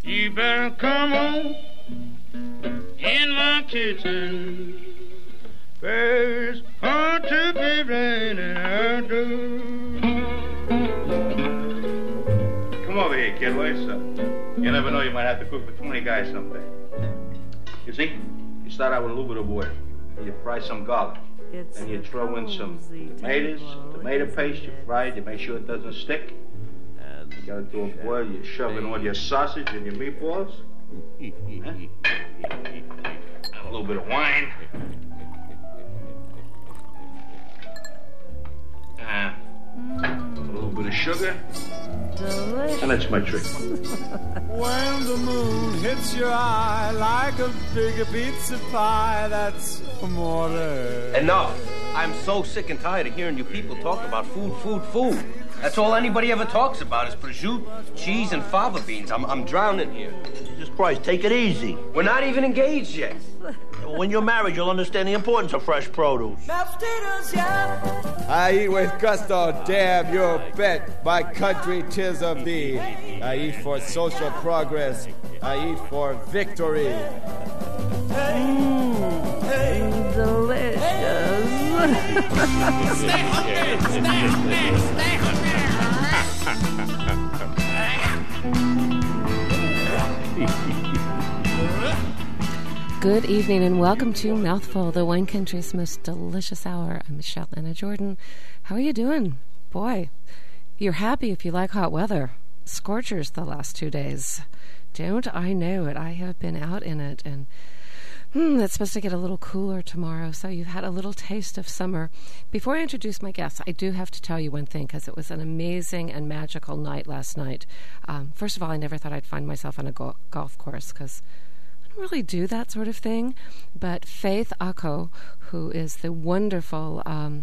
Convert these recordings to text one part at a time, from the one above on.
You better come on in my kitchen. There's hard to be raining out do. Come over here, kid. What's up? You never know, you might have to cook for 20 guys someday. You see, you start out with a little bit of water. You fry some garlic. Then you throw in some tomatoes, tomato paste. You fry it. You make sure it doesn't stick. You got it to a boil. You shove in all your sausage and your meatballs. A little bit of wine. A little bit of sugar. Delicious. And that's my trick. When the moon hits your eye like a big pizza pie, that's amore. Enough. I'm so sick and tired of hearing you people talk about food. That's all anybody ever talks about is prosciutto, cheese, and fava beans. I'm drowning here. Jesus Christ, take it easy. We're not even engaged yet. When you're married, you'll understand the importance of fresh produce. I eat with gusto, damn you bet. My country 'tis of thee. I eat for social progress. I eat for victory. Delicious. Stay hungry. Good evening and welcome to Mouthful, the wine country's most delicious hour. I'm Michelle Anna Jordan. How are you doing? Boy, you're happy if you like hot weather. Scorchers the last 2 days. Don't I know it? I have been out in it, and it's supposed to get a little cooler tomorrow, so you've had a little taste of summer. Before I introduce my guests, I do have to tell you one thing, because it was an amazing and magical night last night. First of all, I never thought I'd find myself on a golf course, because I don't really do that sort of thing. But Faith Ako, who is the wonderful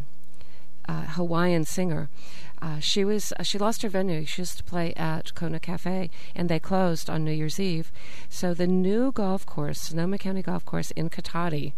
Hawaiian singer, she lost her venue. She used to play at Kona Cafe, and they closed on New Year's Eve. So the new golf course, Sonoma County Golf Course in Katati,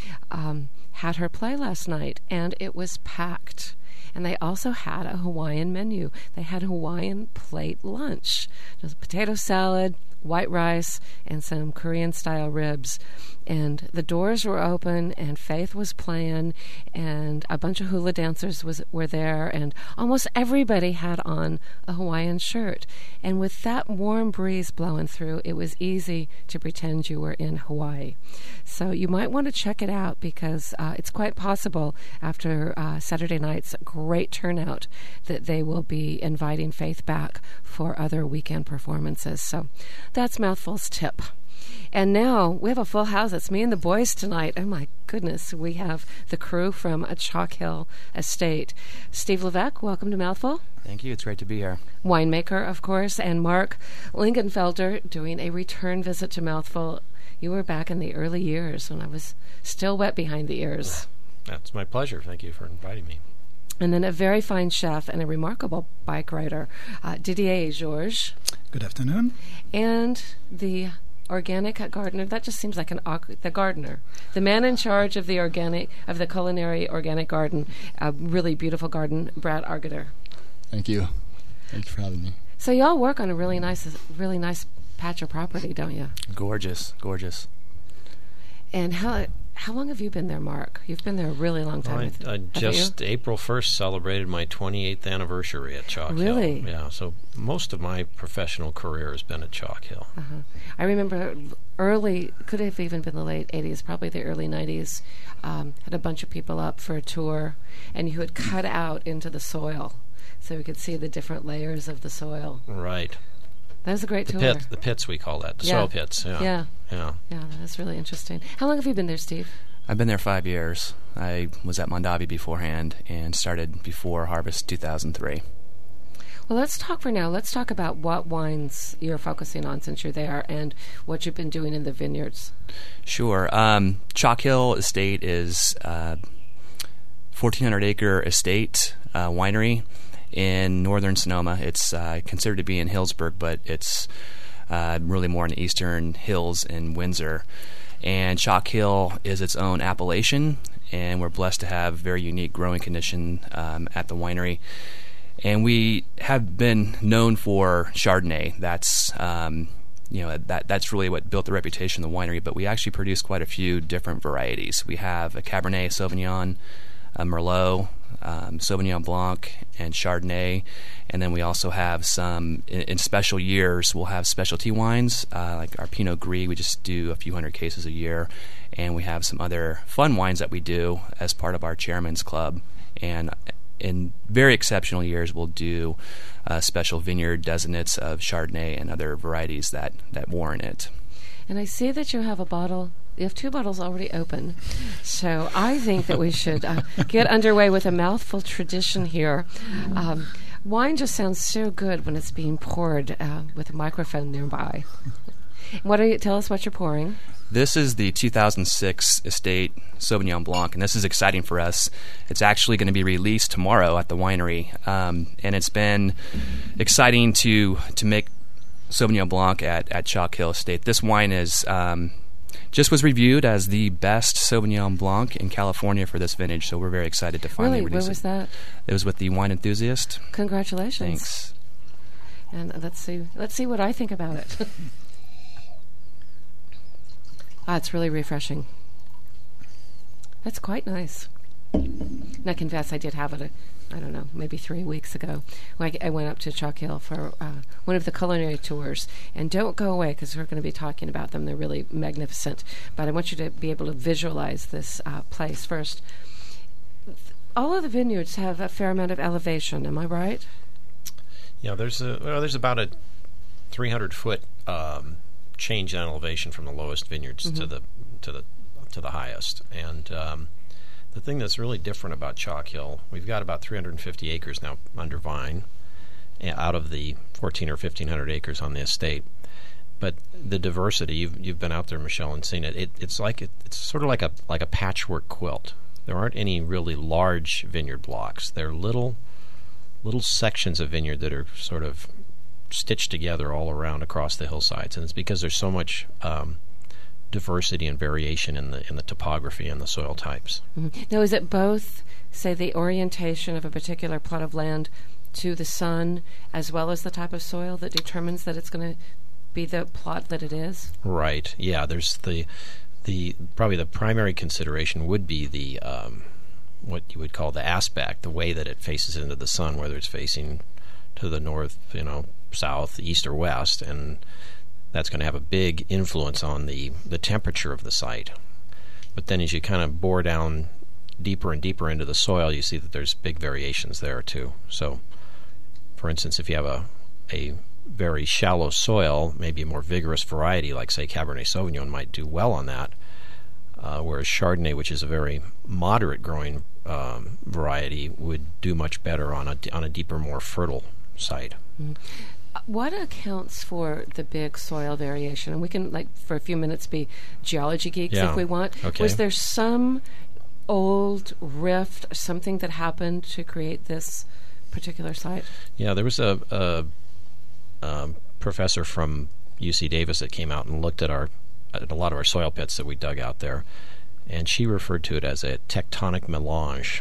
had her play last night, and it was packed. And they also had a Hawaiian menu. They had a Hawaiian plate lunch. There's potato salad, white rice, and some Korean-style ribs. And the doors were open, and Faith was playing, and a bunch of hula dancers were there, and almost everybody had on a Hawaiian shirt. And with that warm breeze blowing through, it was easy to pretend you were in Hawaii. So you might want to check it out, because it's quite possible after Saturday night's great turnout that they will be inviting Faith back for other weekend performances. So that's Mouthful's tip. And now we have a full house. It's me and the boys tonight. Oh, my goodness. We have the crew from a Chalk Hill estate. Steve Levesque, welcome to Mouthful. Thank you. It's great to be here. Winemaker, of course, and Mark Lingenfelter doing a return visit to Mouthful. You were back in the early years when I was still wet behind the ears. That's my pleasure. Thank you for inviting me. And then a very fine chef and a remarkable bike rider, Didier Georges. Good afternoon. And the organic gardener. That just seems like the gardener, the man in charge of the culinary organic garden, a really beautiful garden, Brad Argater. Thank you. Thank you for having me. So y'all work on a really nice patch of property, don't you? Gorgeous. And how long have you been there, Mark? You've been there a really long time. I just April 1st celebrated my 28th anniversary at Chalk Hill. Really? Yeah, so most of my professional career has been at Chalk Hill. Uh-huh. I remember early, could have even been the late 80s, probably the early 90s, had a bunch of people up for a tour, and you would cut out into the soil so we could see the different layers of the soil. Right. That was a great tour. The pits, we call that. The soil pits. Yeah. Yeah, that's really interesting. How long have you been there, Steve? I've been there 5 years. I was at Mondavi beforehand and started before Harvest 2003. Well, let's talk for now. Let's talk about what wines you're focusing on since you're there and what you've been doing in the vineyards. Sure. Chalk Hill Estate is a 1,400-acre estate winery in northern Sonoma. It's considered to be in Hillsburg, but it's really more in the eastern hills in Windsor. And Chalk Hill is its own appellation, and we're blessed to have very unique growing condition at the winery. And we have been known for Chardonnay. That's that's really what built the reputation of the winery. But we actually produce quite a few different varieties. We have a Cabernet Sauvignon, a Merlot, Sauvignon Blanc, and Chardonnay. And then we also have some, in special years, we'll have specialty wines, like our Pinot Gris. We just do a few hundred cases a year. And we have some other fun wines that we do as part of our Chairman's Club. And in very exceptional years, we'll do special vineyard designates of Chardonnay and other varieties that warrant it. And I see that you have a bottle. You have 2 bottles already open. So I think that we should get underway with a mouthful tradition here. Wine just sounds so good when it's being poured with a microphone nearby. Tell us what you're pouring. This is the 2006 Estate Sauvignon Blanc, and this is exciting for us. It's actually going to be released tomorrow at the winery, and it's been exciting to make Sauvignon Blanc at Chalk Hill Estate. This wine is just was reviewed as the best Sauvignon Blanc in California for this vintage, so we're very excited to finally release it. Where was that? It was with the Wine Enthusiast. Congratulations. Thanks. And let's see what I think about it. It's really refreshing. That's quite nice. And I confess I did have it, maybe 3 weeks ago. I went up to Chalk Hill for one of the culinary tours. And don't go away because we're going to be talking about them. They're really magnificent. But I want you to be able to visualize this place first. All of the vineyards have a fair amount of elevation. Am I right? Yeah, there's about a 300-foot change in elevation from the lowest vineyards to the highest. And the thing that's really different about Chalk Hill, we've got about 350 acres now under vine out of the 1,400 or 1,500 acres on the estate. But the diversity, you've been out there, Michelle, and seen it. It's sort of like a patchwork quilt. There aren't any really large vineyard blocks. They're little sections of vineyard that are sort of stitched together all around across the hillsides, and it's because there's so much diversity and variation in the topography and the soil types. Mm-hmm. Now, is it both, say, the orientation of a particular plot of land to the sun, as well as the type of soil that determines that it's going to be the plot that it is? Right. Yeah. There's the probably the primary consideration would be the what you would call the aspect, the way that it faces into the sun, whether it's facing to the north, south, east, or west, and that's going to have a big influence on the temperature of the site. But then as you kind of bore down deeper and deeper into the soil, you see that there's big variations there too. So, for instance, if you have a very shallow soil, maybe a more vigorous variety, like, say, Cabernet Sauvignon might do well on that, whereas Chardonnay, which is a very moderate growing variety, would do much better on a deeper, more fertile site. Mm-hmm. What accounts for the big soil variation? And we can, for a few minutes, be geology geeks if we want. Okay. Was there some old rift, something that happened to create this particular site? Yeah, there was a professor from UC Davis that came out and looked at a lot of our soil pits that we dug out there, and she referred to it as a tectonic melange.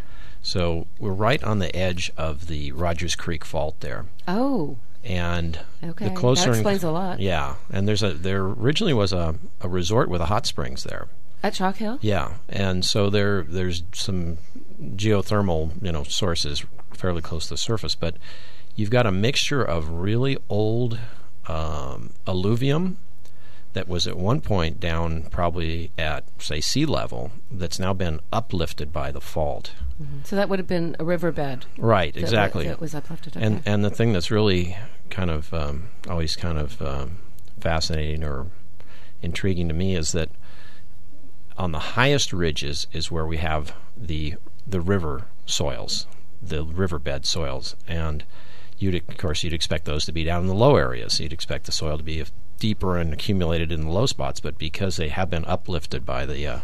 So we're right on the edge of the Rogers Creek Fault there. Oh. And okay. The closer that explains a lot. Yeah, and there originally was a resort with a hot springs there. At Chalk Hill? Yeah, and so there's some geothermal sources fairly close to the surface, but you've got a mixture of really old alluvium that was at one point down probably at, say, sea level, that's now been uplifted by the fault. Mm-hmm. So that would have been a riverbed. Right, exactly. That was uplifted. Okay. And the thing that's really kind of always kind of fascinating or intriguing to me is that on the highest ridges is where we have the river soils, the riverbed soils, and you'd expect those to be down in the low areas. You'd expect the soil to be deeper and accumulated in the low spots, but because they have been uplifted by the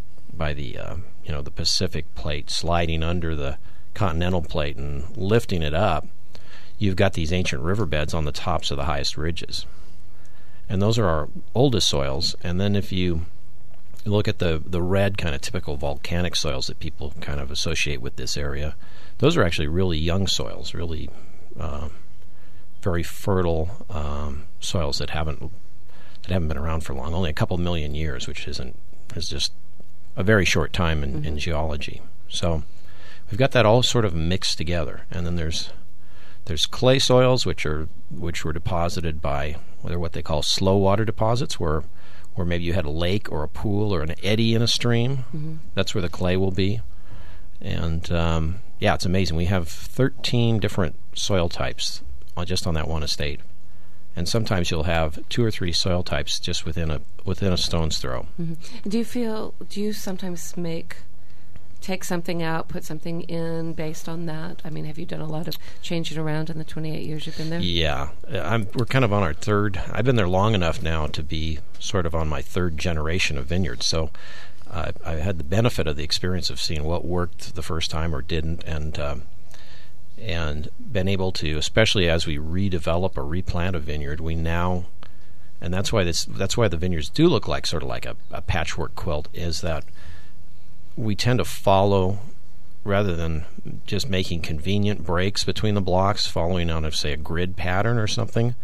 Pacific plate sliding under the continental plate and lifting it up, you've got these ancient riverbeds on the tops of the highest ridges, and those are our oldest soils. And then if you look at the red kind of typical volcanic soils that people kind of associate with this area, those are actually really young soils, really very fertile soils that haven't been around for long, only a couple million years, which is just a very short time in geology. So we've got that all sort of mixed together, and then there's clay soils which were deposited by what they call slow water deposits, where maybe you had a lake or a pool or an eddy in a stream. That's where the clay will be. And it's amazing. We have 13 different soil types just on that one estate. And sometimes you'll have 2 or 3 soil types just within a stone's throw. Do you sometimes take something out, put something in based on that? I mean, have you done a lot of changing around in the 28 years you've been there? Yeah. We're kind of on our third. I've been there long enough now to be sort of on my third generation of vineyards. So I had the benefit of the experience of seeing what worked the first time or didn't, and been able to, especially as we redevelop or replant a vineyard, and that's why the vineyards do look like sort of like a patchwork quilt, is that we tend to follow, rather than just making convenient breaks between the blocks, following on, say, a grid pattern or something.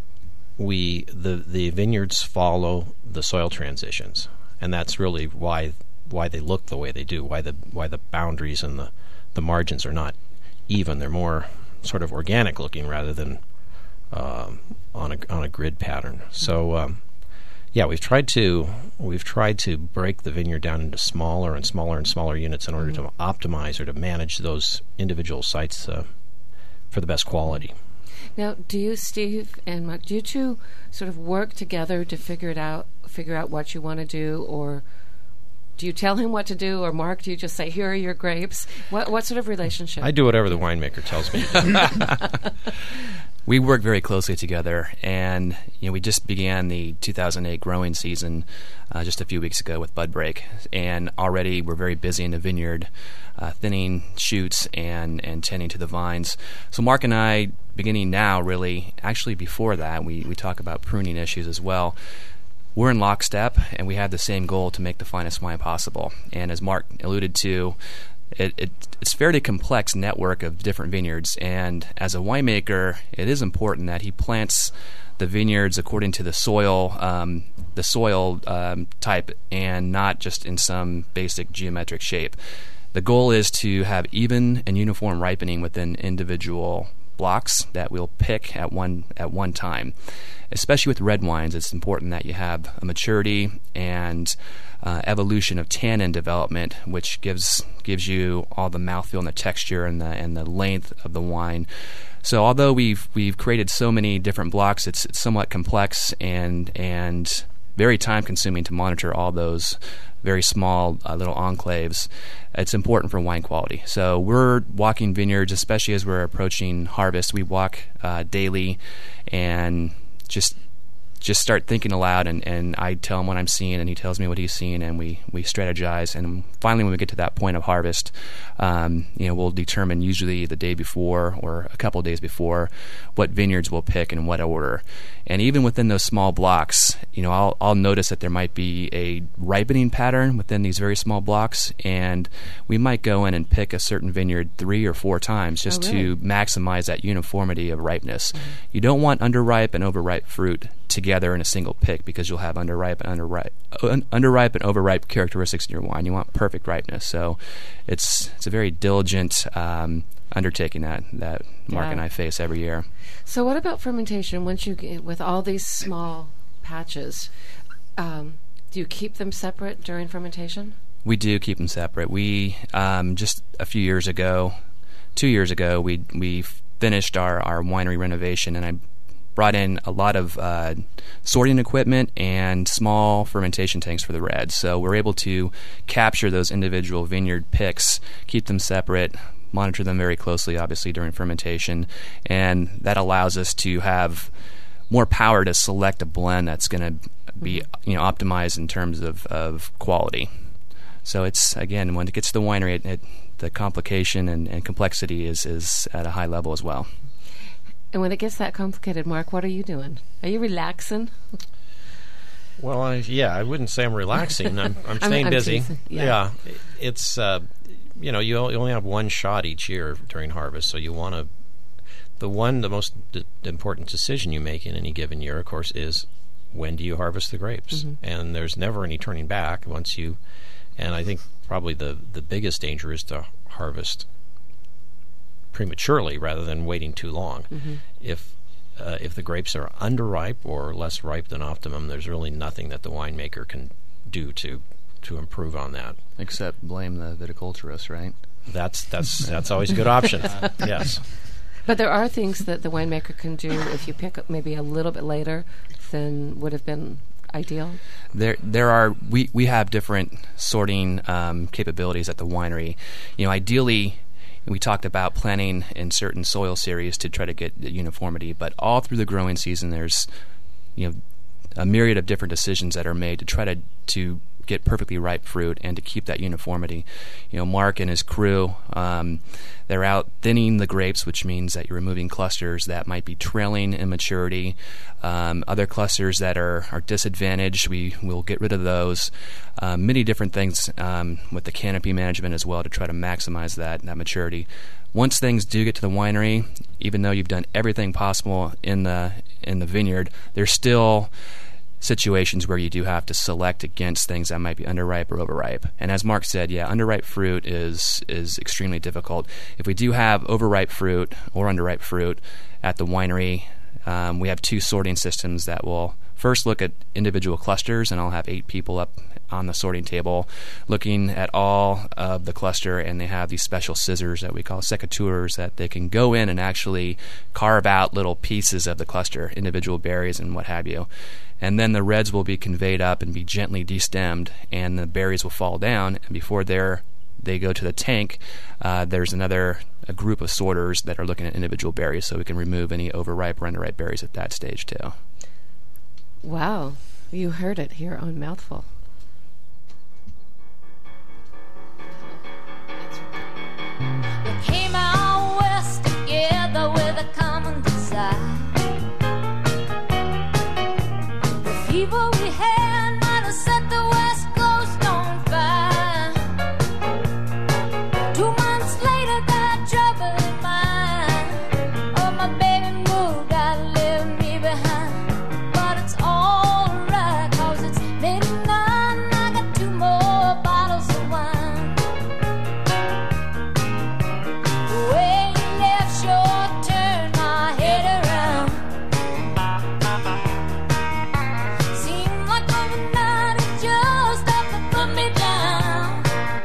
The vineyards follow the soil transitions, and that's really why they look the way they do. Why the boundaries and the margins are not even. They're more sort of organic looking rather than on a grid pattern. So. We've tried to break the vineyard down into smaller and smaller and smaller units in order to optimize or to manage those individual sites for the best quality. Now, do you, Steve and Mark, do you two sort of work together to figure out what you want to do, or do you tell him what to do, or Mark, do you just say, "Here are your grapes"? What sort of relationship? I do whatever the winemaker tells me to do. We work very closely together, and we just began the 2008 growing season just a few weeks ago with bud break, and already we're very busy in the vineyard, thinning shoots and tending to the vines. So Mark and I, beginning now, really, actually before that, we talk about pruning issues as well. We're in lockstep, and we have the same goal to make the finest wine possible. And as Mark alluded to, it's a fairly complex network of different vineyards, and as a winemaker, it is important that he plants the vineyards according to the soil type, and not just in some basic geometric shape. The goal is to have even and uniform ripening within individual blocks that we'll pick at one time. Especially with red wines, it's important that you have a maturity and evolution of tannin development, which gives you all the mouthfeel and the texture and the length of the wine. So although we've created so many different blocks, it's somewhat complex and very time consuming to monitor all those very small little enclaves. It's important for wine quality. So we're walking vineyards, especially as we're approaching harvest. We walk daily and just start thinking aloud, and I tell him what I'm seeing, and he tells me what he's seeing, and we strategize. And finally, when we get to that point of harvest, we'll determine usually the day before or a couple of days before what vineyards we'll pick and in what order. And even within those small blocks, I'll notice that there might be a ripening pattern within these very small blocks, and we might go in and pick a certain vineyard 3 or 4 times just to maximize that uniformity of ripeness. Mm-hmm. You don't want underripe and overripe fruit together in a single pick, because you'll have underripe and overripe characteristics in your wine. You want perfect ripeness. So it's a very diligent undertaking that Mark and I face every year. So what about fermentation? Once you get with all these small patches, do you keep them separate during fermentation? We do keep them separate. We just a few years ago, 2 years ago, we finished our winery renovation, and I brought in a lot of sorting equipment and small fermentation tanks for the reds. So we're able to capture those individual vineyard picks, keep them separate, monitor them very closely, obviously, during fermentation, and that allows us to have more power to select a blend that's going to be optimized in terms of quality. So it's, again, when it gets to the winery, the complication and complexity is at a high level as well. And when it gets that complicated, Mark, what are you doing? Are you relaxing? Well, I wouldn't say I'm relaxing. I'm staying busy. Yeah. It's you only have one shot each year during harvest, so you want to. the most important decision you make in any given year, of course, is when do you harvest the grapes? Mm-hmm. And there's never any turning back once you. And I think probably the biggest danger is to harvest prematurely rather than waiting too long. Mm-hmm. If the grapes are underripe or less ripe than optimum, there's really nothing that the winemaker can do to improve on that. Except blame the viticulturist, right? That's always a good option. Yes. But there are things that the winemaker can do if you pick up maybe a little bit later than would have been ideal. There are we have different sorting capabilities at the winery. Ideally, we talked about planting in certain soil series to try to get uniformity, but all through the growing season, there's a myriad of different decisions that are made to try to get perfectly ripe fruit and to keep that uniformity. Mark and his crew, they're out thinning the grapes, which means that you're removing clusters that might be trailing in maturity. Other clusters that are disadvantaged, we will get rid of those. Many different things with the canopy management as well to try to maximize that maturity. Once things do get to the winery, even though you've done everything possible in the vineyard, there's still situations where you do have to select against things that might be underripe or overripe. And as Mark said, underripe fruit is extremely difficult. If we do have overripe fruit or underripe fruit at the winery, we have two sorting systems that will first look at individual clusters, and I'll have 8 people up on the sorting table looking at all of the cluster, and they have these special scissors that we call secateurs that they can go in and actually carve out little pieces of the cluster, individual berries and what have you. And then the reds will be conveyed up and be gently destemmed, and the berries will fall down, and before they go to the tank, there's a group of sorters that are looking at individual berries, so we can remove any overripe or underripe berries at that stage too. Wow, you heard it here on Mouthful. We came out west together with a common desire. The people we had might have set the West Coast on fire. 2 months later, got trouble in mind. Oh, my baby moved out and left me behind. But it's alright, 'cause it's midnight. I got 2 more bottles of wine. The way you left sure turned my head around. Seemed like overnight it just had to put me down.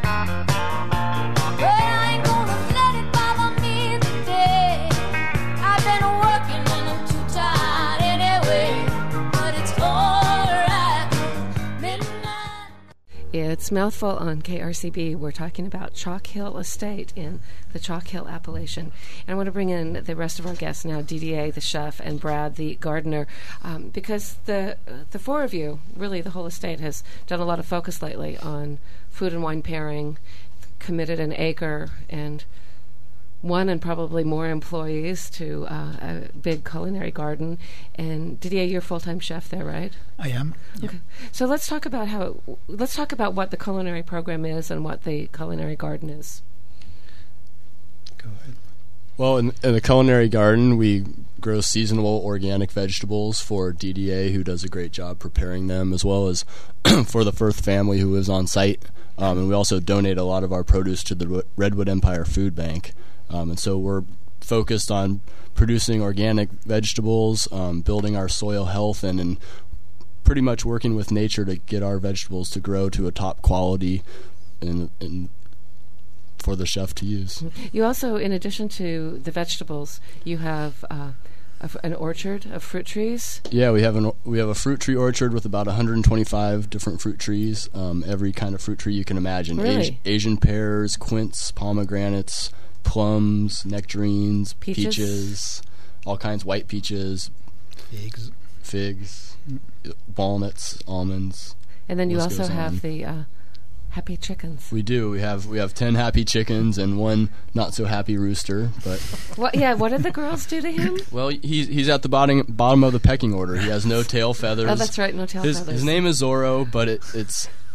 But I ain't gonna let it bother me today. I've been working and I'm too tired anyway. But it's alright, 'cause midnight. It's Mouthful on KRCB. We're talking about Chalk Hill Estate in the Chalk Hill Appellation. And I want to bring in the rest of our guests now, DDA, the chef, and Brad, the gardener, because the 4 of you, really the whole estate, has done a lot of focus lately on food and wine pairing, committed an acre, and 1 and probably more employees to a big culinary garden. And Didier, you're a full-time chef there, right? I am. Okay. So let's talk about what the culinary program is and what the culinary garden is. Go ahead. Well, in the culinary garden, we grow seasonal organic vegetables for DDA, who does a great job preparing them, as well as for the Firth family, who lives on site. And we also donate a lot of our produce to the Redwood Empire Food Bank. And so we're focused on producing organic vegetables, building our soil health, and pretty much working with nature to get our vegetables to grow to a top quality and for the chef to use. You also, in addition to the vegetables, you have an orchard of fruit trees. Yeah, we have a fruit tree orchard with about 125 different fruit trees. Every kind of fruit tree you can imagine. Really? Asian pears, quince, pomegranates, plums, nectarines, peaches, all kinds, white peaches, figs, walnuts, almonds. And then you also have the happy chickens. We do. We have 10 happy chickens and 1 not so happy rooster. But what did the girls do to him? Well, he's at the bottom of the pecking order. He has no tail feathers. Oh, that's right, no tail feathers. His name is Zorro, but it's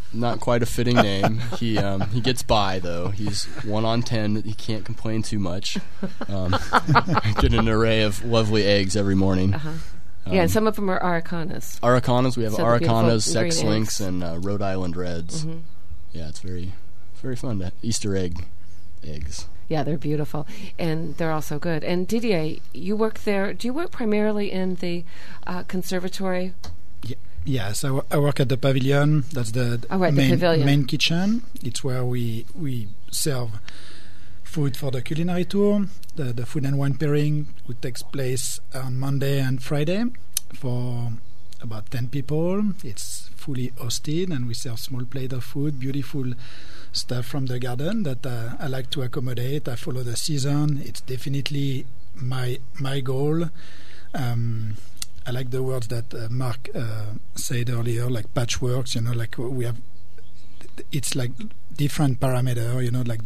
not quite a fitting name. He gets by though. He's 1 on 10. He can't complain too much. Get an array of lovely eggs every morning. Yeah, and some of them are Aracanas. Aracanas. We have So the Aracanas, beautiful green Sex Links, eggs. and Rhode Island Reds. Yeah, it's very, very fun. Easter eggs. Yeah, they're beautiful, and they're also good. And Didier, you work there. Do you work primarily in the conservatory? Yes, I work at the pavilion. That's the main kitchen. It's where we serve food for the culinary tour. The food and wine pairing, which takes place on Monday and Friday for about 10 people. It's fully hosted, and we serve small plate of food, beautiful stuff from the garden that I like to accommodate. I follow the season. It's definitely my goal. I like the words that Mark said earlier, like patchworks. Like we have, it's like different parameter. Like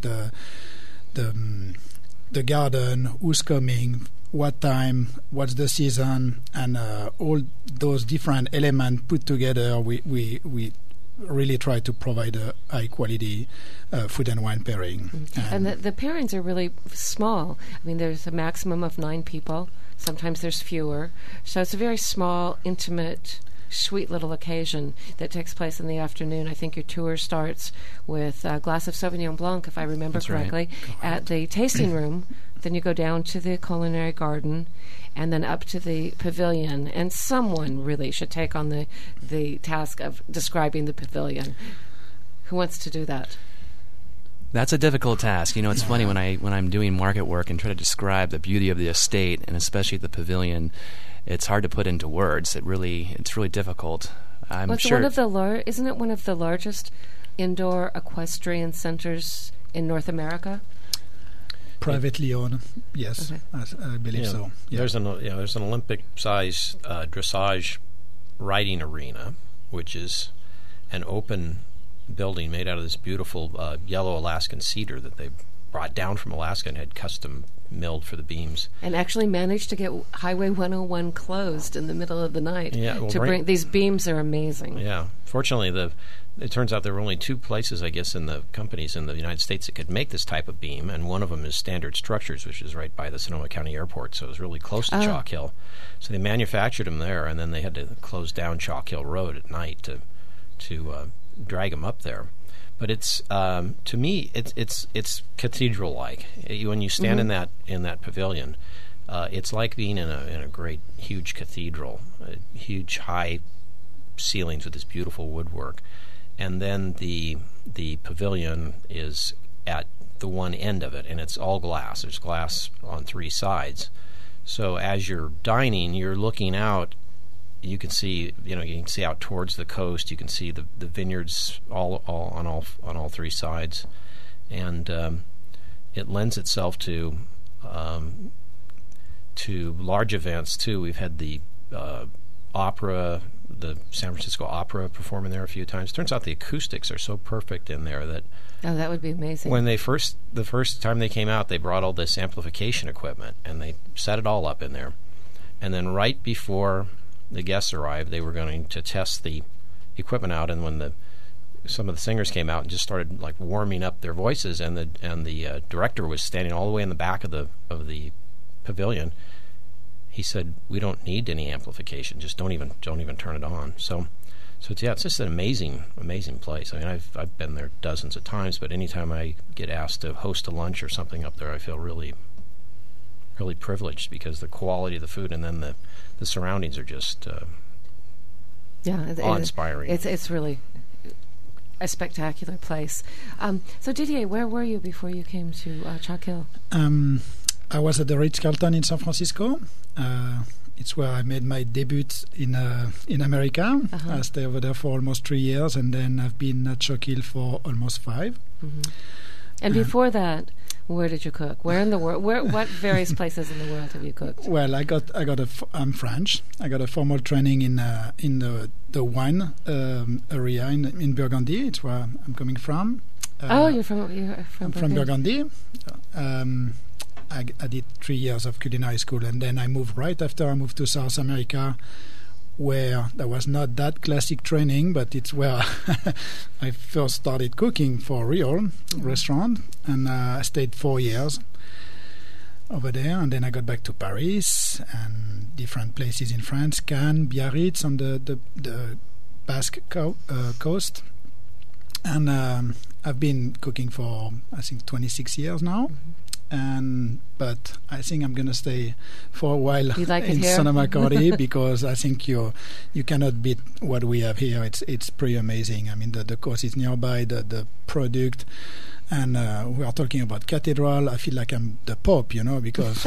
the garden, who's coming, what time, what's the season, and all those different elements put together. We really try to provide a high quality food and wine pairing. And the pairings are really small. I mean, there's a maximum of 9 people. Sometimes there's fewer. So it's a very small, intimate, sweet little occasion that takes place in the afternoon. I think your tour starts with a glass of Sauvignon Blanc, if I remember correctly, at the tasting room. Then you go down to the culinary garden and then up to the pavilion. And someone really should take on the task of describing the pavilion. Who wants to do that? That's a difficult task. It's funny when I'm doing market work and try to describe the beauty of the estate, and especially the pavilion, it's hard to put into words. It's really difficult. I'm sure. Isn't it one of the largest indoor equestrian centers in North America? Privately owned, yes, I believe so. Yeah. There's an Olympic-size dressage riding arena, which is an open building made out of this beautiful yellow Alaskan cedar that they brought down from Alaska and had custom milled for the beams. And actually managed to get Highway 101 closed in the middle of the night. Bring these beams are amazing. Yeah, fortunately it turns out there were only 2 places, I guess, in the companies in the United States that could make this type of beam, and one of them is Standard Structures, which is right by the Sonoma County Airport, so it was really close to Chalk Hill. So they manufactured them there, and then they had to close down Chalk Hill Road at night to drag them up there. But it's to me it's cathedral-like. When you stand in that pavilion, it's like being in a great huge cathedral, huge high ceilings with this beautiful woodwork. And then the pavilion is at the one end of it, and it's all glass. There's glass on 3 sides. So as you're dining, you're looking out. You can see, out towards the coast. You can see the vineyards all on all 3 sides, and it lends itself to large events too. We've had the opera. The San Francisco Opera performing there a few times. Turns out the acoustics are so perfect in there that that would be amazing. When the first time they came out, they brought all this amplification equipment and they set it all up in there. And then right before the guests arrived, they were going to test the equipment out. And when some of the singers came out and just started like warming up their voices, and the director was standing all the way in the back of the pavilion. He said, "We don't need any amplification. Just don't even turn it on." So it's just an amazing place. I mean, I've been there dozens of times, but anytime I get asked to host a lunch or something up there, I feel really, really privileged because the quality of the food and then the surroundings are just awe-inspiring. It's really a spectacular place. So Didier, where were you before you came to Chalk Hill? I was at the Ritz-Carlton in San Francisco. It's where I made my debut in America. I stayed over there for almost 3 years, and then I've been at Chalk Hill for almost 5. And before that, where did you cook? Where in the world? What various places in the world have you cooked? Well, I'm French. I got a formal training in the wine area in Burgundy. It's where I'm coming from. You're from Burgundy. I did 3 years of culinary school, and then I moved right after I moved to South America, where there was not that classic training, but it's where I first started cooking for real restaurant, and I stayed 4 years over there, and then I got back to Paris and different places in France, Cannes, Biarritz on the Basque coast, and I've been cooking for I think 26 years now. But I think I'm going to stay for a while in Sonoma County because I think you cannot beat what we have here. It's pretty amazing. I mean, the coast is nearby, the product, and we are talking about cathedral. I feel like I'm the Pope, because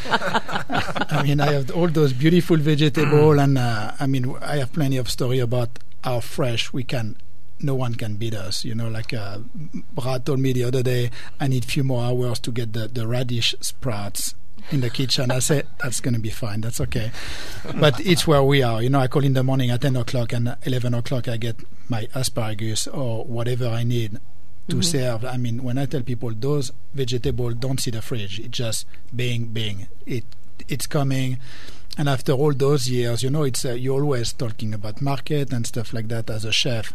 I mean, I have all those beautiful vegetables, and I mean, I have plenty of story about how fresh no one can beat us. Like Brad told me the other day, I need a few more hours to get the radish sprouts in the kitchen. I said, that's going to be fine. That's okay. But it's where we are. I call in the morning at 10 o'clock, and 11 o'clock I get my asparagus or whatever I need to serve. I mean, when I tell people those vegetables don't see the fridge, it just bing. It's coming. And after all those years, it's you're always talking about market and stuff like that as a chef.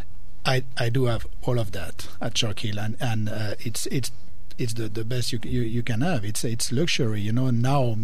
I do have all of that at Churchill, and it's the best you can have. It's luxury, Now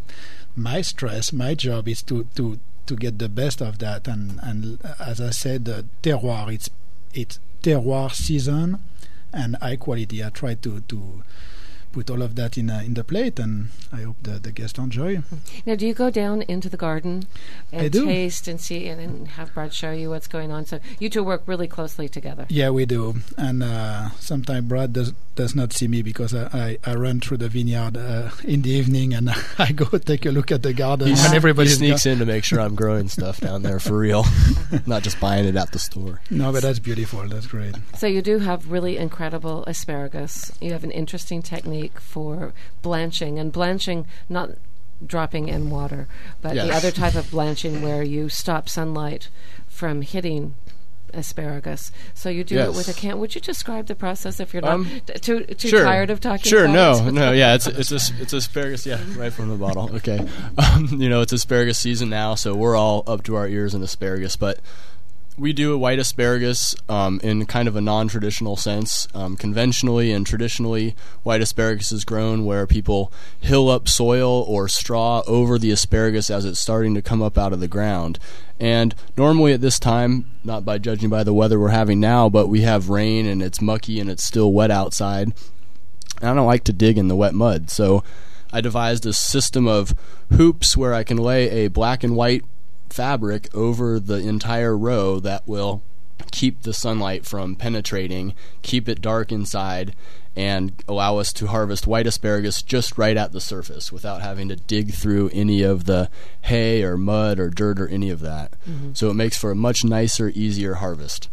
my stress, my job is to get the best of that, and as I said, the terroir. It's terroir season and high quality. I try to put all of that in the plate, and I hope the guests enjoy. Now, do you go down into the garden and taste and see and have Brad show you what's going on? So you two work really closely together. Yeah, we do. And sometimes Brad does not see me because I run through the vineyard in the evening, and I go take a look at the garden. He sneaks in to make sure I'm growing stuff down there for real, not just buying it at the store. No, but that's beautiful. That's great. So you do have really incredible asparagus. You have an interesting technique for blanching, and blanching not dropping in water, but the other type of blanching where you stop sunlight from hitting asparagus. So you do it with a can. Would you describe the process if you're not too tired of talking about it? No. Yeah, it's asparagus. Yeah, right from the bottle. Okay. It's asparagus season now, so we're all up to our ears in asparagus, but we do a white asparagus in kind of a non-traditional sense. Conventionally and traditionally, white asparagus is grown where people hill up soil or straw over the asparagus as it's starting to come up out of the ground. And normally at this time, not by judging by the weather we're having now, but we have rain and it's mucky and it's still wet outside. And I don't like to dig in the wet mud, so I devised a system of hoops where I can lay a black and white fabric over the entire row that will keep the sunlight from penetrating, keep it dark inside, and allow us to harvest white asparagus just right at the surface without having to dig through any of the hay or mud or dirt or any of that. So it makes for a much nicer, easier harvest.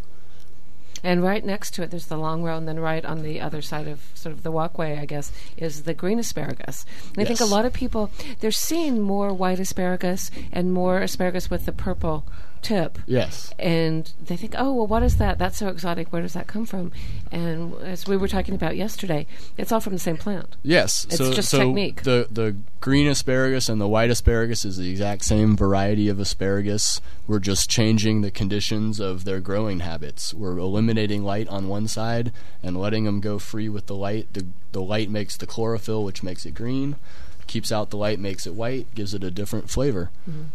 And right next to it, there's the long row, and then right on the other side of sort of the walkway, I guess, is the green asparagus. And I think a lot of people, they're seeing more white asparagus and more asparagus with the purple tip. Yes. And they think, oh, well, what is that? That's so exotic. Where does that come from? And as we were talking about yesterday, it's all from the same plant. Yes. It's just technique. The green asparagus and the white asparagus is the exact same variety of asparagus. We're just changing the conditions of their growing habits. We're eliminating light on one side and letting them go free with the light. The light makes the chlorophyll, which makes it green. Keeps out the light, makes it white, gives it a different flavor.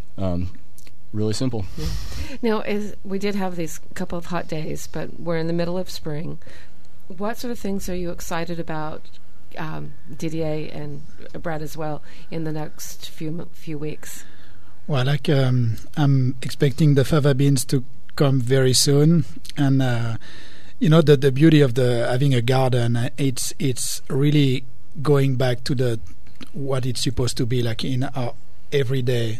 Really simple. Yeah. Now, we did have these couple of hot days, but we're in the middle of spring. What sort of things are you excited about, Didier and Brad as well, in the next few weeks? Well, I'm expecting the fava beans to come very soon, and the beauty of having a garden, it's really going back to what it's supposed to be like in our everyday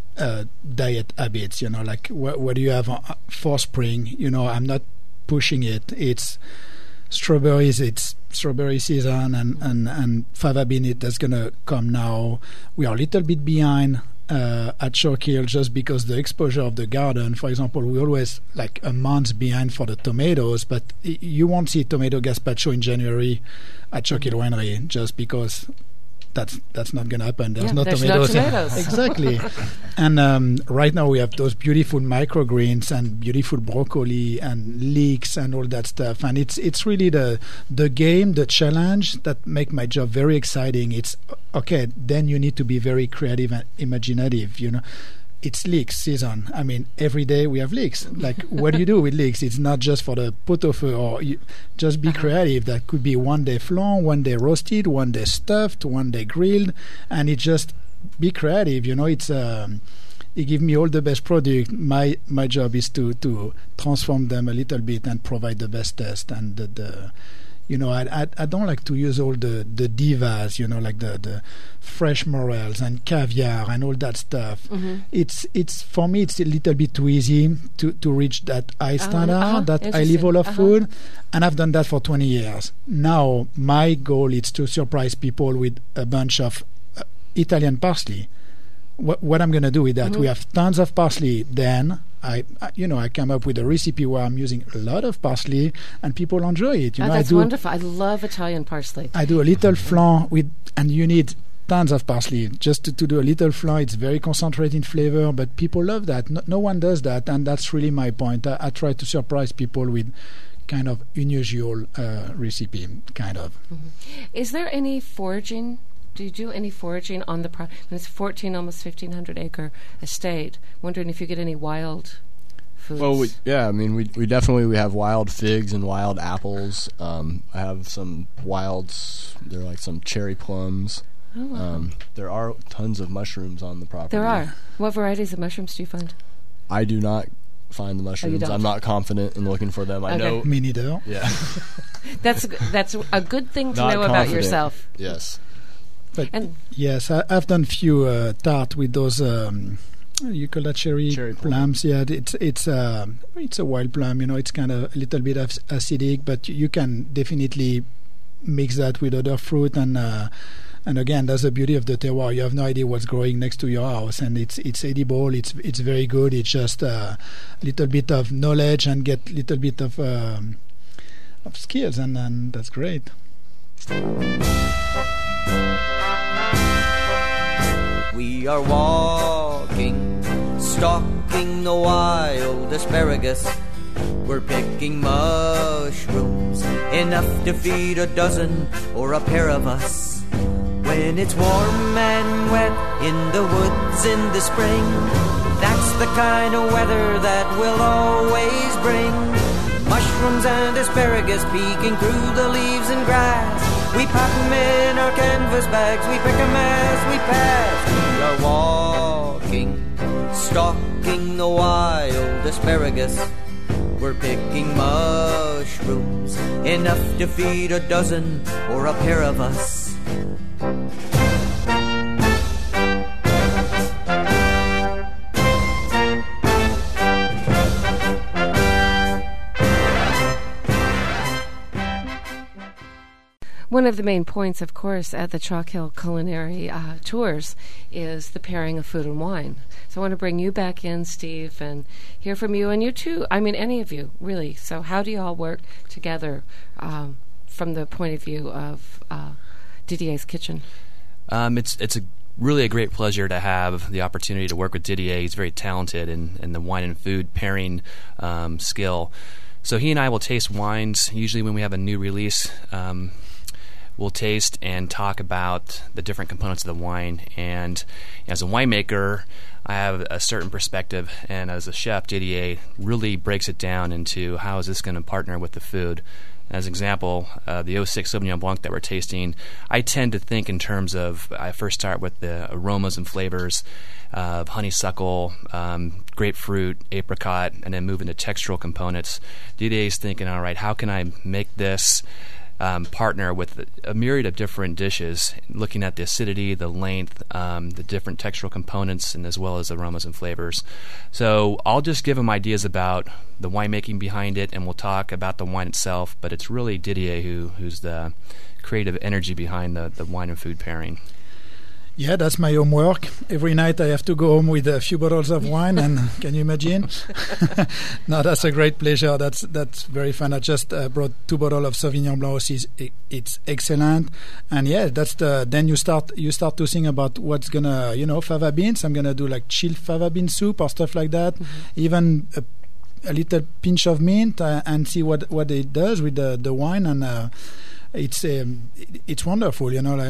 diet habits. Like what do you have for spring? I'm not pushing it. It's strawberries. It's strawberry season, and fava bean that's gonna come now. We are a little bit behind at Churchill just because the exposure of the garden. For example, we always like a month behind for the tomatoes, but you won't see tomato gazpacho in January at Churchill Winery just because that's not going to happen. There's no tomatoes. Exactly. And right now we have those beautiful microgreens and beautiful broccoli and leeks and all that stuff. And it's really the game, the challenge that make my job very exciting. It's okay. Then you need to be very creative and imaginative. It's leeks season. I mean, every day we have leeks. Like, what do you do with leeks? It's not just for the pot-au-feu, or just be creative. That could be one day flan, one day roasted, one day stuffed, one day grilled, and it just be creative. It's it gives me all the best product. My job is to transform them a little bit and provide the best taste. And I don't like to use all the divas, like the fresh morels and caviar and all that stuff. Mm-hmm. It's for me it's a little bit too easy to reach that high standard, that high level of food, and I've done that for 20 years. Now my goal is to surprise people with a bunch of Italian parsley. What I'm going to do with that? We have tons of parsley. Then I come up with a recipe where I'm using a lot of parsley, and people enjoy it. That's wonderful. I love Italian parsley. I do a little flan and you need tons of parsley just to do a little flan. It's very concentrated flavor, but people love that. No one does that, and that's really my point. I try to surprise people with kind of unusual recipe, kind of. Mm-hmm. Is there any foraging? Do you do any foraging on the property? It's almost 1,500 acre estate. Wondering if you get any wild foods. Well, we definitely have wild figs and wild apples. I have some wilds. They're like some cherry plums. Oh, wow. There are tons of mushrooms on the property. There are. What varieties of mushrooms do you find? I do not find the mushrooms. I'm not confident in looking for them. I know. Me neither. Yeah. That's a good thing to know about yourself. Yes. But yes, I've done few tart with those. You call that cherry plums? Yeah, it's a wild plum. It's kind of a little bit acidic, but you can definitely mix that with other fruit. And again, that's the beauty of the terroir. You have no idea what's growing next to your house, and it's edible. It's very good. It's just a little bit of knowledge and get a little bit of skills, and that's great. We are walking, stalking the wild asparagus. We're picking mushrooms, enough to feed a dozen or a pair of us. When it's warm and wet in the woods in the spring, that's the kind of weather that we'll always bring. Mushrooms and asparagus peeking through the leaves and grass. We pop them in our canvas bags, we pick them as we pass. We are walking, stalking the wild asparagus. We're picking mushrooms, enough to feed a dozen or a pair of us. One of the main points, of course, at the Chalk Hill Culinary Tours is the pairing of food and wine. So I want to bring you back in, Steve, and hear from you, and you too. I mean, any of you, really. So how do you all work together from the point of view of Didier's Kitchen? It's really a great pleasure to have the opportunity to work with Didier. He's very talented in the wine and food pairing skill. So he and I will taste wines, usually when we have a new release. We'll taste and talk about the different components of the wine. And as a winemaker, I have a certain perspective, and as a chef, Didier really breaks it down into how is this going to partner with the food. As an example, the 06 Sauvignon Blanc that we're tasting, I tend to think in terms of, I first start with the aromas and flavors of honeysuckle, grapefruit, apricot, and then move into textural components. Didier's thinking, all right, how can I make this partner with a myriad of different dishes, looking at the acidity, the length, the different textural components, and as well as aromas and flavors. So I'll just give him ideas about the winemaking behind it, and we'll talk about the wine itself, but it's really Didier who's the creative energy behind the wine and food pairing. Yeah, that's my homework. Every night I have to go home with a few bottles of wine, and can you imagine? No, that's a great pleasure. That's very fun. I just brought 2 bottles of Sauvignon Blanc. It's excellent, and yeah, then you start to think about what's gonna, fava beans. I'm gonna do like chilled fava bean soup or stuff like that. Even a little pinch of mint, and see what it does with the wine, and it's wonderful.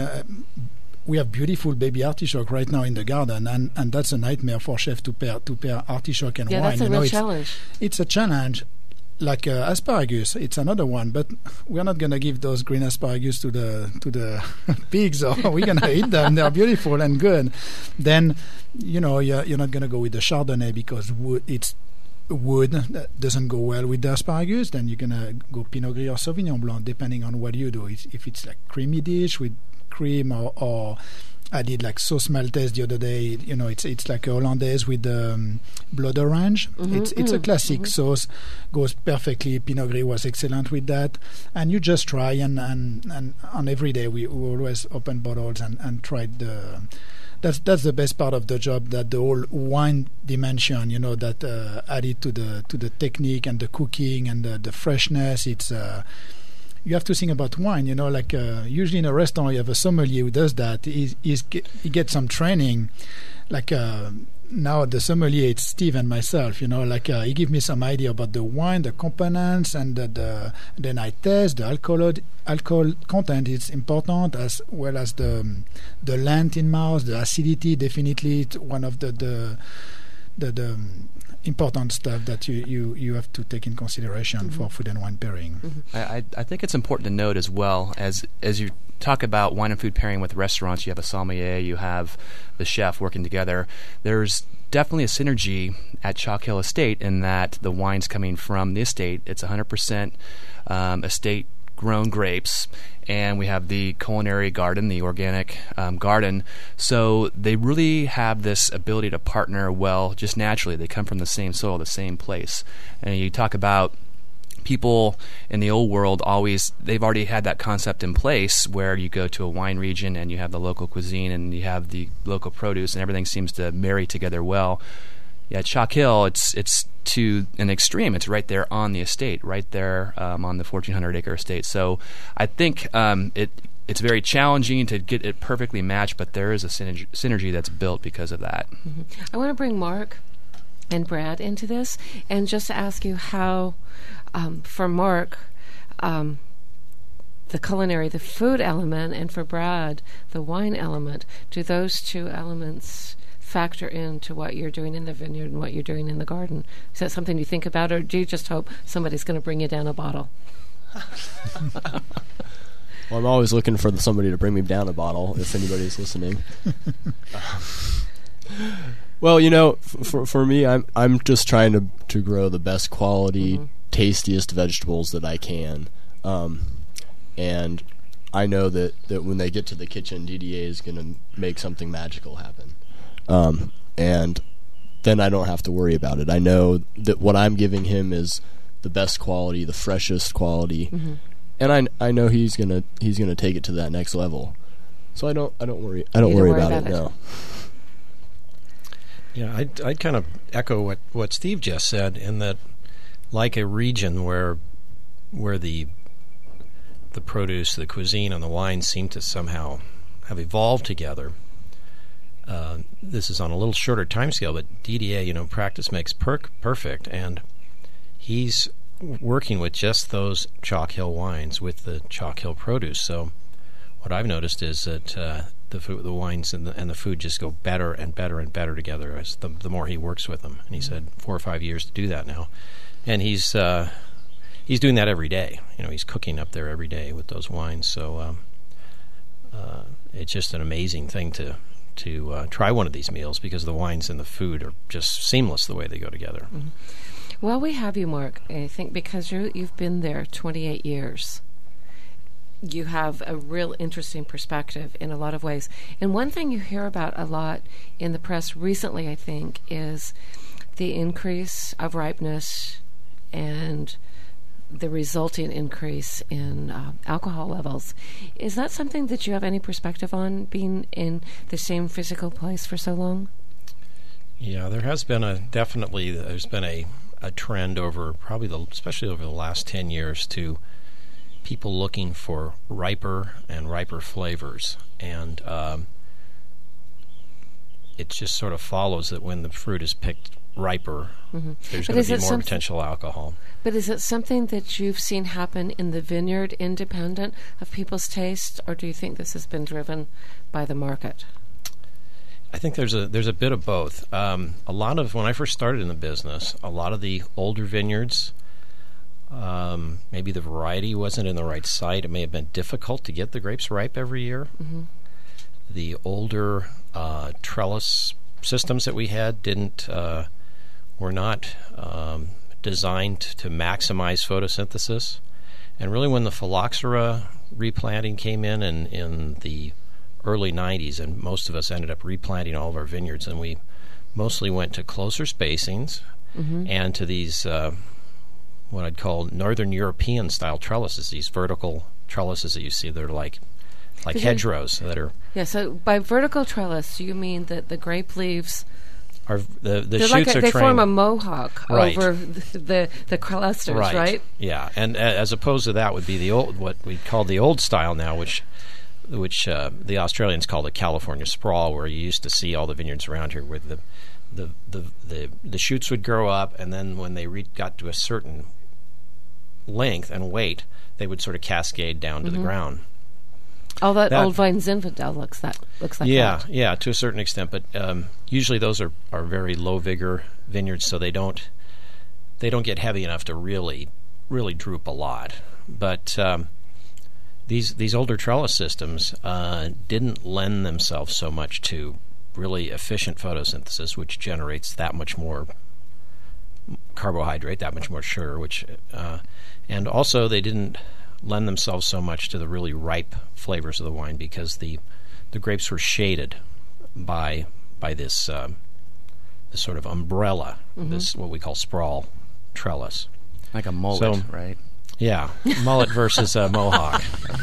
We have beautiful baby artichoke right now in the garden, and that's a nightmare for chef to pair artichoke and wine. Yeah, that's a real challenge. It's a challenge, like asparagus. It's another one, but we're not gonna give those green asparagus to the pigs, or we're gonna eat them. They're beautiful and good. Then, you're not gonna go with the Chardonnay because wood that doesn't go well with the asparagus. Then you're gonna go Pinot Gris or Sauvignon Blanc, depending on what you do. If it's like creamy dish with cream, or I did like sauce maltaise the other day. It's like a hollandaise with blood orange. It's a classic sauce, goes perfectly. Pinot Gris was excellent with that, and you just try and on every day we always open bottles and try the. That's the best part of the job, that the whole wine dimension, that added to the technique and the cooking and the freshness. It's you have to think about wine, like usually in a restaurant you have a sommelier who does that. He gets some training, like now the sommelier, it's Steve and myself, he gives me some idea about the wine, the components, and then I test the alcohol content. It's important, as well as the length in mouth, the acidity. Definitely, it's one of the important stuff that you have to take in consideration for food and wine pairing. I think it's important to note as well, as you talk about wine and food pairing with restaurants, you have a sommelier, you have the chef working together. There's definitely a synergy at Chalk Hill Estate in that the wine's coming from the estate. It's 100% estate grown grapes, and we have the culinary garden, the organic garden. So they really have this ability to partner well just naturally. They come from the same soil, the same place. And you talk about people in the old world, they've already had that concept in place where you go to a wine region and you have the local cuisine and you have the local produce, and everything seems to marry together well. Yeah, at Chalk Hill, it's to an extreme. It's right there on the estate, right there on the 1,400-acre estate. So I think it's very challenging to get it perfectly matched, but there is a synergy that's built because of that. I want to bring Mark and Brad into this and just ask you how, for Mark, the culinary, the food element, and for Brad, the wine element, do those two elements factor into what you're doing in the vineyard and what you're doing in the garden? Is that something you think about, or do you just hope somebody's going to bring you down a bottle? Well, I'm always looking for somebody to bring me down a bottle if anybody's listening. Well, for me, I'm just trying to grow the best quality, tastiest vegetables that I can, and I know that when they get to the kitchen, DDA is going to make something magical happen. And then I don't have to worry about it. I know that what I'm giving him is the best quality, the freshest quality, and I know he's gonna take it to that next level. So I don't worry about it. No. Yeah, I'd kind of echo what Steve just said, in that, like a region where the produce, the cuisine, and the wine seem to somehow have evolved together. This is on a little shorter time scale, but DDA, practice makes perfect, and he's working with just those Chalk Hill wines with the Chalk Hill produce. So what I've noticed is that the wines and the food just go better and better and better together as the more he works with them. And he's had 4 or 5 years to do that now, and he's doing that every day. He's cooking up there every day with those wines. So it's just an amazing thing to try one of these meals, because the wines and the food are just seamless the way they go together. Well, we have you, Mark. I think because you've been there 28 years, you have a real interesting perspective in a lot of ways. And one thing you hear about a lot in the press recently, I think, is the increase of ripeness and the resulting increase in alcohol levels. Is that something that you have any perspective on, being in the same physical place for so long? Yeah, there has been there's been a trend over especially over the last 10 years to people looking for riper and riper flavors, and it just sort of follows that when the fruit is picked riper, there's going to be more potential alcohol. But is it something that you've seen happen in the vineyard independent of people's taste, or do you think this has been driven by the market? I think there's a bit of both. A lot of, when I first started in the business, a lot of the older vineyards, maybe the variety wasn't in the right site. It may have been difficult to get the grapes ripe every year. Mm-hmm. The older trellis systems that we had were not designed to maximize photosynthesis. And really when the phylloxera replanting came in the early 90s, and most of us ended up replanting all of our vineyards, and we mostly went to closer spacings and to these what I'd call Northern European style trellises, these vertical trellises that you see. They're like hedgerows that are... Yeah, so by vertical trellis, you mean that the grape leaves... The shoots are they trained, form a mohawk right, over the clusters, right? Yeah, and as opposed to that would be the old, what we call the old style now, which the Australians call the California sprawl, where you used to see all the vineyards around here where the shoots would grow up, and then when they got to a certain length and weight, they would sort of cascade down to the ground. All that old vine Zinfandel looks like that. Yeah, to a certain extent, but usually those are very low vigor vineyards, so they don't get heavy enough to really droop a lot. But these older trellis systems didn't lend themselves so much to really efficient photosynthesis, which generates that much more carbohydrate, that much more sugar, and also they didn't lend themselves so much to the really ripe flavors of the wine, because the grapes were shaded by this this sort of umbrella, this what we call sprawl trellis, like a mullet, right? Yeah, mullet versus mohawk.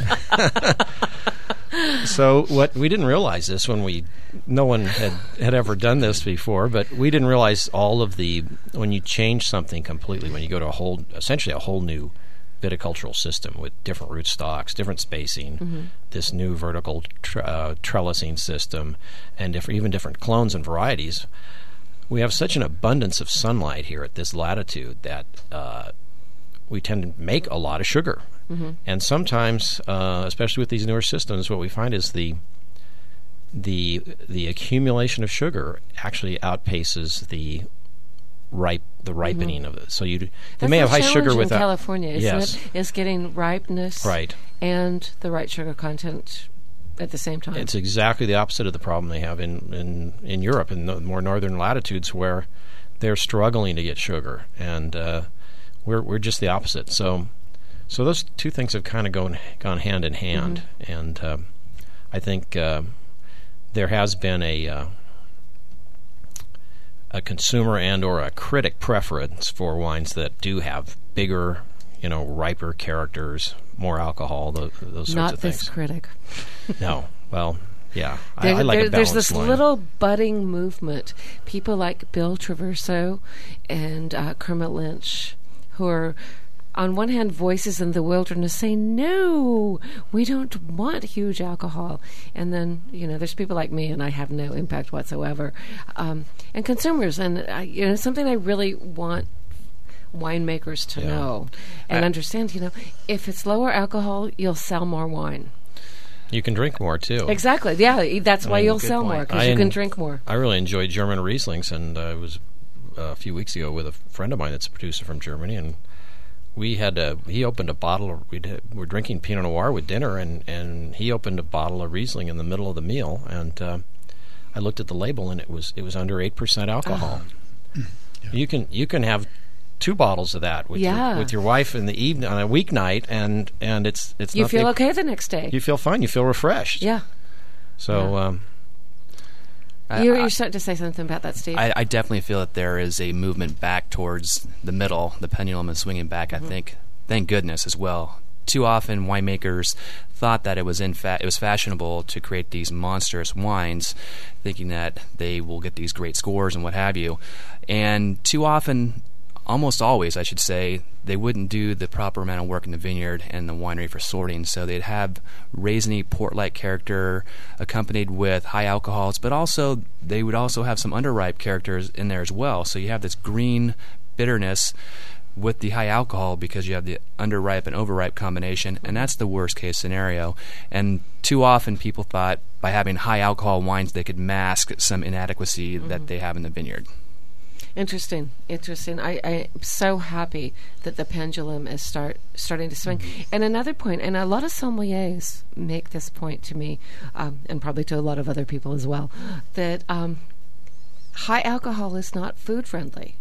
So what we didn't realize this no one had ever done this before, but we didn't realize when you change something completely, when you go to essentially a whole new viticultural system with different root stocks, different spacing, this new vertical trellising system, and even different clones and varieties. We have such an abundance of sunlight here at this latitude that we tend to make a lot of sugar. And sometimes, especially with these newer systems, what we find is the accumulation of sugar actually outpaces the ripening of it. So you may have high sugar with California, isn't it? Is getting ripeness and the right sugar content at the same time. It's exactly the opposite of the problem they have in Europe, in the more northern latitudes, where they're struggling to get sugar, and we're just the opposite. So those two things have kind of gone hand in hand, and I think there has been a consumer and or a critic preference for wines that do have bigger, riper characters, more alcohol, those sorts of things. Not this critic. No. Well, yeah. I like a balanced There's this wine. little budding movement. People like Bill Traverso and Kermit Lynch, who are, on one hand, voices in the wilderness saying, no, we don't want huge alcohol. And then, there's people like me, and I have no impact whatsoever. And consumers, and something I really want winemakers to know and understand, if it's lower alcohol, you'll sell more wine. You can drink more, too. Exactly. Yeah, that's why you'll sell more, because you can drink more. I really enjoy German Rieslings, and I was a few weeks ago with a friend of mine that's a producer from Germany, and he opened a bottle. We're drinking Pinot Noir with dinner, and he opened a bottle of Riesling in the middle of the meal, and I looked at the label, and it was under 8% alcohol. You can have 2 bottles of that with your wife in the evening on a weeknight, and it's you feel okay the next day. You feel fine. You feel refreshed. Yeah. So. You're starting to say something about that, Steve. I definitely feel that there is a movement back towards the middle. The pendulum is swinging back, I think, thank goodness as well. Too often, winemakers thought that it was fashionable to create these monstrous wines, thinking that they will get these great scores and what have you. And too often, almost always, I should say, they wouldn't do the proper amount of work in the vineyard and the winery for sorting. So they'd have raisiny, port-like character accompanied with high alcohols, but also they would also have some underripe characters in there as well. So you have this green bitterness with the high alcohol because you have the underripe and overripe combination, and that's the worst case scenario. And too often people thought by having high alcohol wines they could mask some inadequacy that they have in the vineyard. Interesting. I'm so happy that the pendulum is starting to swing. And another point, and a lot of sommeliers make this point to me, and probably to a lot of other people as well, that high alcohol is not food friendly.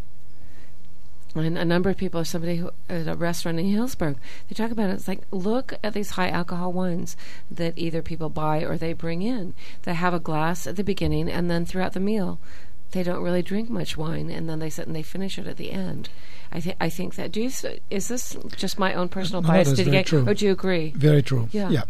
And a number of people, or somebody who at a restaurant in Hillsburg, they talk about it. It's like, look at these high alcohol wines that either people buy or they bring in. They have a glass at the beginning, and then throughout the meal, they don't really drink much wine, and then they sit and they finish it at the end. I think that. Is this just my own personal bias, Didier, or do you agree? Very true. Yeah.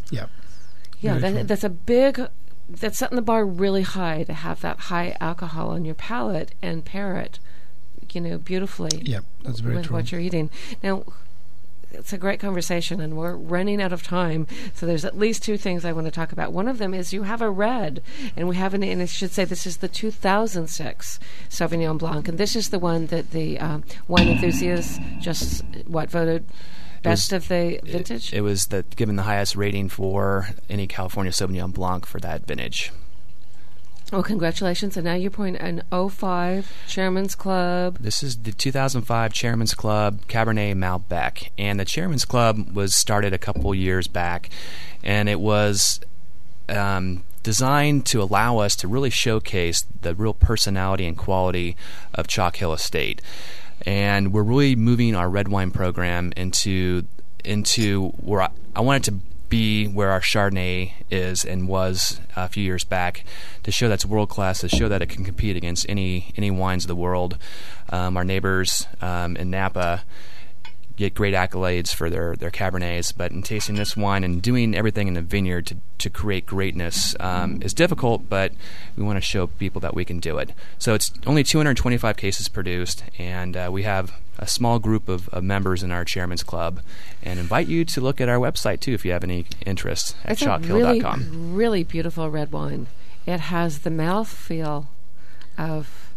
That's setting the bar really high to have that high alcohol on your palate and pair it, beautifully. Yeah, that's very with true. What you're eating now. It's a great conversation, and we're running out of time. So there's at least two things I want to talk about. One of them is you have a red, and we have and I should say this is the 2006 Sauvignon Blanc, and this is the one that the wine enthusiasts just voted best of the vintage. It was given the highest rating for any California Sauvignon Blanc for that vintage. Well, congratulations. And now you're pouring an 05 Chairman's Club. This is the 2005 Chairman's Club Cabernet Malbec. And the Chairman's Club was started a couple years back, and it was designed to allow us to really showcase the real personality and quality of Chalk Hill Estate. And we're really moving our red wine program into where I want it to be where our Chardonnay is and was a few years back, to show that's world class, to show that it can compete against any wines of the world. Our neighbors in Napa get great accolades for their Cabernets, but in tasting this wine and doing everything in the vineyard to create greatness is difficult, but we want to show people that we can do it. So it's only 225 cases produced, and we have a small group of members in our Chairman's Club, and invite you to look at our website too if you have any interest at chalkhill.com. It's a really beautiful red wine. It has the mouthfeel of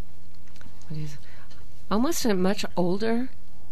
almost a much older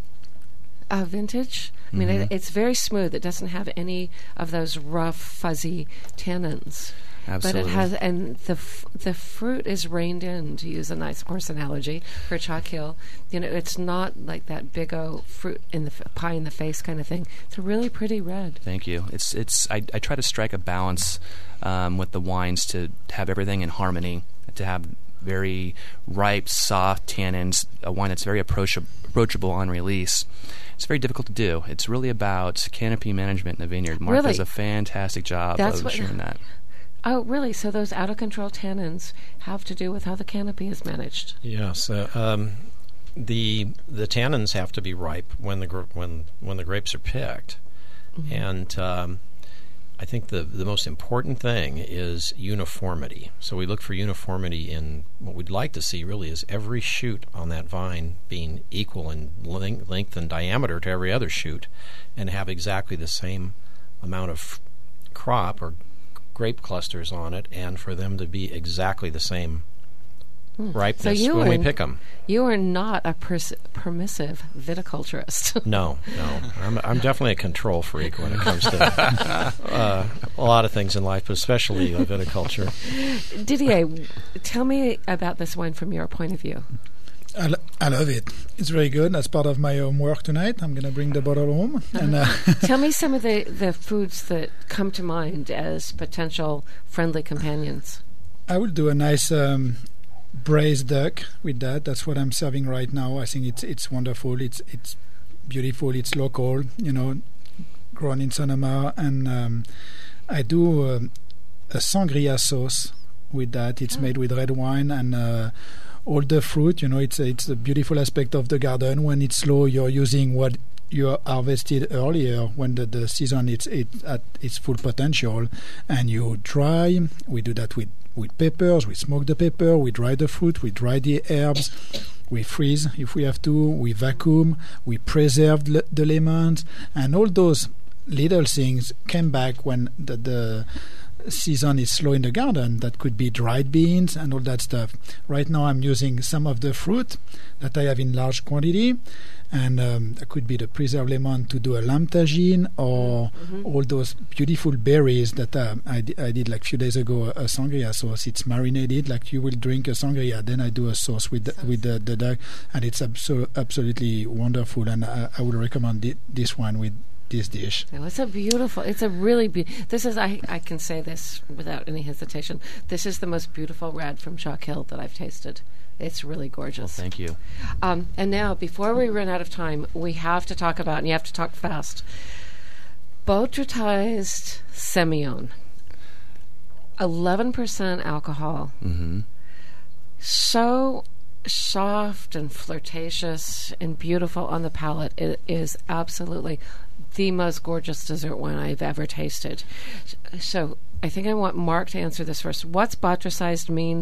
vintage. I mean, it's very smooth. It doesn't have any of those rough, fuzzy tannins. Absolutely. But it has, and the fruit is reined in, to use a nice horse analogy for Chalk Hill. It's not like that big O fruit in the pie in the face kind of thing. It's a really pretty red. Thank you. I try to strike a balance with the wines to have everything in harmony, to have very ripe, soft tannins, a wine that's very approachable on release. It's very difficult to do. It's really about canopy management in the vineyard. Mark does a fantastic job of ensuring that. Oh, really? So those out-of-control tannins have to do with how the canopy is managed? Yes. The tannins have to be ripe when the grapes are picked. Mm-hmm. And I think the most important thing is uniformity. So we look for uniformity in what we'd like to see really is every shoot on that vine being equal in length and diameter to every other shoot, and have exactly the same amount of crop or grape clusters on it, and for them to be exactly the same ripeness when we pick them. You are not a permissive viticulturist. No. I'm definitely a control freak when it comes to a lot of things in life, but especially viticulture. Didier, tell me about this wine from your point of view. I love it. It's very good. As part of my homework tonight, I'm going to bring the bottle home. And tell me some of the foods that come to mind as potential friendly companions. I will do a nice braised duck with that. That's what I'm serving right now. I think it's wonderful. It's beautiful. It's local, grown in Sonoma. And I do a sangria sauce with that. It's made with red wine and all the fruit. It's a beautiful aspect of the garden. When it's low, you're using what you harvested earlier when the season is at its full potential, and you dry. We do that with peppers. We smoke the pepper. We dry the fruit. We dry the herbs. We freeze if we have to. We vacuum. We preserve the lemons, and all those little things came back when the season is slow in the garden. That could be dried beans and all that stuff. Right now I'm using some of the fruit that I have in large quantity, and that could be the preserved lemon to do a lamb tagine, or all those beautiful berries that I did like a few days ago, a sangria sauce. It's marinated like you will drink a sangria. Then I do a sauce with the duck, and it's absolutely wonderful, and I would recommend this one with this dish. Oh, it's a really this is, I can say this without any hesitation, this is the most beautiful red from Chalk Hill that I've tasted. It's really gorgeous. Well, thank you. And now, before we run out of time, we have to talk about, and you have to talk fast, Botrytized Semillon. 11% alcohol. Mm-hmm. So soft and flirtatious and beautiful on the palate. It is absolutely the most gorgeous dessert wine I've ever tasted. So I think I want Mark to answer this first. What's botrytized mean,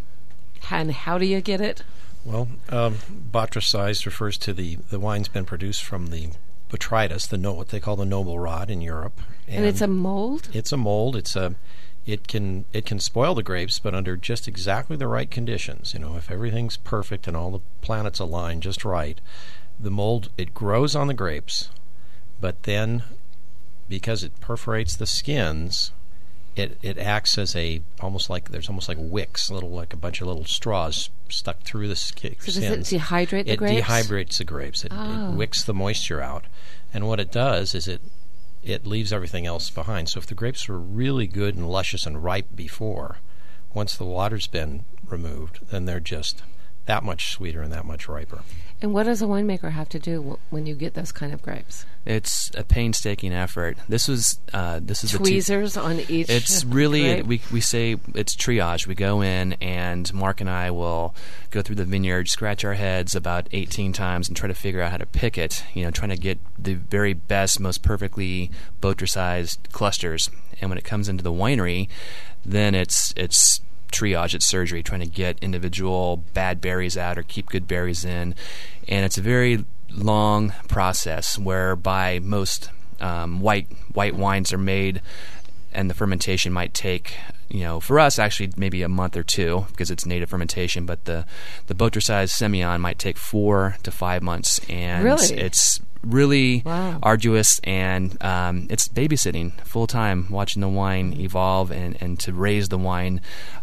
and how do you get it? Well, botrytized refers to the wine's been produced from the botrytis, what they call the noble rod in Europe. And it's a mold? It's a mold. It can spoil the grapes, but under just exactly the right conditions. If everything's perfect and all the planets align just right, the mold, it grows on the grapes, but then because it perforates the skins, it acts as almost like wicks, like a bunch of little straws stuck through the skins. So does it dehydrate the grapes? It dehydrates the grapes. It wicks the moisture out, and what it does is it leaves everything else behind. So if the grapes were really good and luscious and ripe before, once the water's been removed, then they're just that much sweeter and that much riper. And what does a winemaker have to do when you get those kind of grapes? It's a painstaking effort. This is tweezers on each. It's really grape? we say it's triage. We go in, and Mark and I will go through the vineyard, scratch our heads about 18 times, and try to figure out how to pick it. Trying to get the very best, most perfectly botrytized clusters. And when it comes into the winery, then it's triage, it's surgery, trying to get individual bad berries out or keep good berries in. And it's a very long process whereby most white wines are made, and the fermentation might take, for us actually maybe a month or two because it's native fermentation, but the Botrytized Semillon might take 4 to 5 months, and really? It's really arduous, and it's babysitting full time, watching the wine evolve, and to raise the wine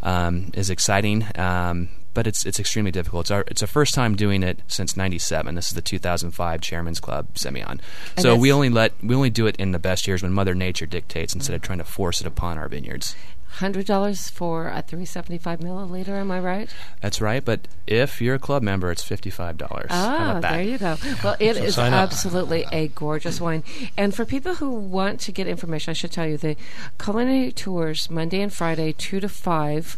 is exciting. But it's extremely difficult. It's our first time doing it since '97. This is the 2005 Chairman's Club Semillon. So we only do it in the best years when Mother Nature dictates instead of trying to force it upon our vineyards. $100 for a 375 milliliter, am I right? That's right, but if you're a club member, it's $55. Ah, there you go. Well, it is absolutely a gorgeous wine. And for people who want to get information, I should tell you, the culinary tours, Monday and Friday, 2 to 5,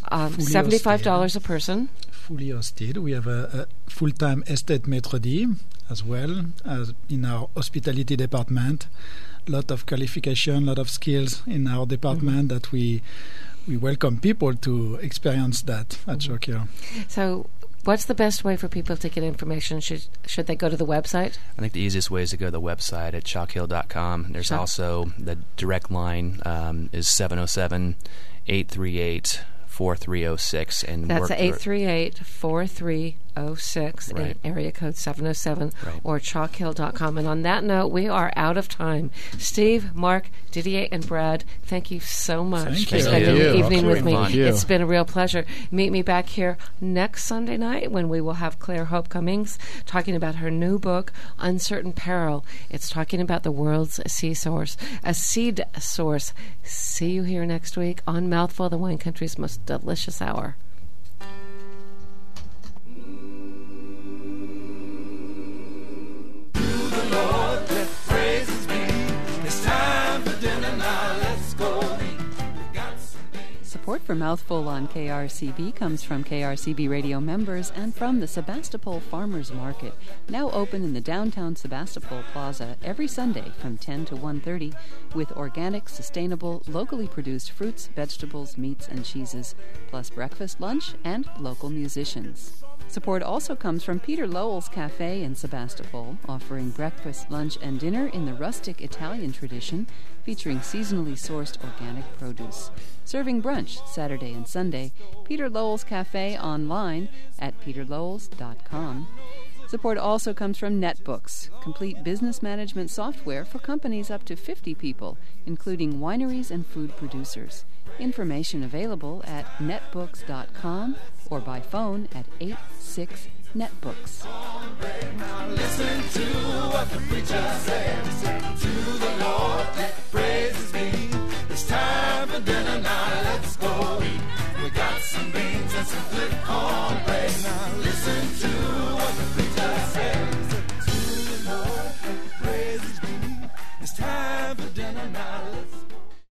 $75 a person. Fully hosted. We have a full-time estate maître d' as well as in our hospitality department. Lot of qualification, lot of skills in our department that we welcome people to experience that at Chalk Hill. So what's the best way for people to get information? Should they go to the website? I think the easiest way is to go to the website at chalkhill.com. There's also the direct line is 707-838-4306. And that's 838-4306 in area code 707 or chalkhill.com. And on that note, we are out of time. Steve, Mark, Didier, and Brad, thank you so much for spending the evening with me. It's been a real pleasure. Meet me back here next Sunday night when we will have Claire Hope Cummings talking about her new book, Uncertain Peril. It's talking about the world's seed source. See you here next week on Mouthful, the wine country's most delicious hour. Support for Mouthful on KRCB comes from KRCB Radio members and from the Sebastopol Farmers Market, now open in the downtown Sebastopol Plaza every Sunday from 10 to 1:30 with organic, sustainable, locally produced fruits, vegetables, meats, and cheeses, plus breakfast, lunch, and local musicians. Support also comes from Peter Lowell's Cafe in Sebastopol, offering breakfast, lunch, and dinner in the rustic Italian tradition, featuring seasonally sourced organic produce. Serving brunch Saturday and Sunday. Peter Lowell's Cafe online at peterlowells.com. Support also comes from NetBooks, complete business management software for companies up to 50 people, including wineries and food producers. Information available at netbooks.com or by phone at 86-NetBooks. Now listen to what the preacher said.